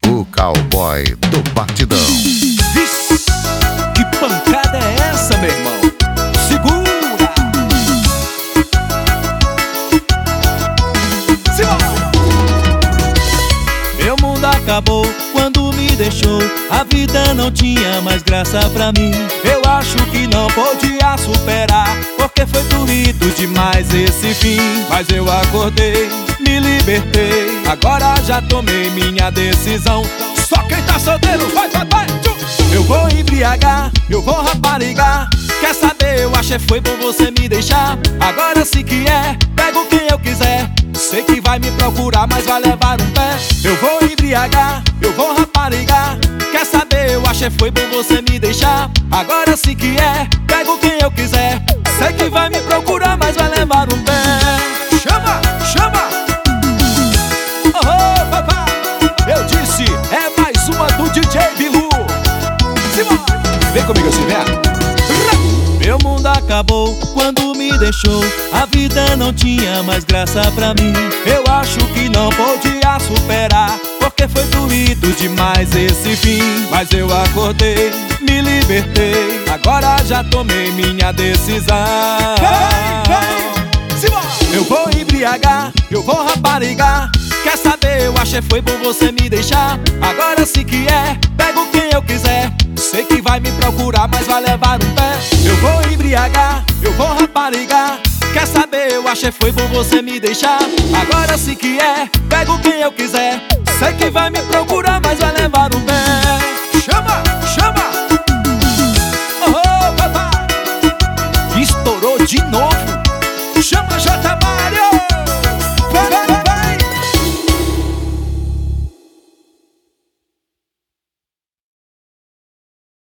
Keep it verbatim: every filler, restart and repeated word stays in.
o cowboy do partidão. Vixe, que pancada é essa, meu irmão? Segura! Simbora! Meu mundo acabou quando me deixou. A vida não tinha mais graça pra mim. Eu acho que não podia superar, porque foi doído demais esse fim. Mas eu acordei, me libertei, agora já tomei minha decisão. Só quem tá solteiro vai, vai, vai. Eu vou embriagar, eu vou raparigar. Quer saber, eu achei foi bom você me deixar. Agora se que é, pego quem eu quiser. Sei que vai me procurar, mas vai levar um pé. Eu vou embriagar, eu vou raparigar. Quer saber, eu achei foi bom você me deixar. Agora se que é, pego quem eu quiser. Sei que vai me procurar, mas vai levar um pé. Chama, chama! Oh, oh, papai! Eu disse, é mais uma do D J Bilu. Simbora! Vem comigo, Silvério. Meu mundo acabou quando me deixou. A vida não tinha mais graça pra mim. Eu acho que não podia superar, porque foi doído demais esse fim. Mas eu acordei, me libertei, agora já tomei minha decisão. Vem, vem, simbora! Eu vou embriagar, eu vou raparigar. Quer saber, eu achei foi bom você me deixar. Agora se que é, pego quem eu quiser. Sei que vai me procurar, mas vai levar um pé. Eu vou embriagar, eu vou raparigar. Quer saber, eu achei foi bom você me deixar. Agora se que é, pego quem eu quiser. Sei que vai me procurar, mas vai levar um pé.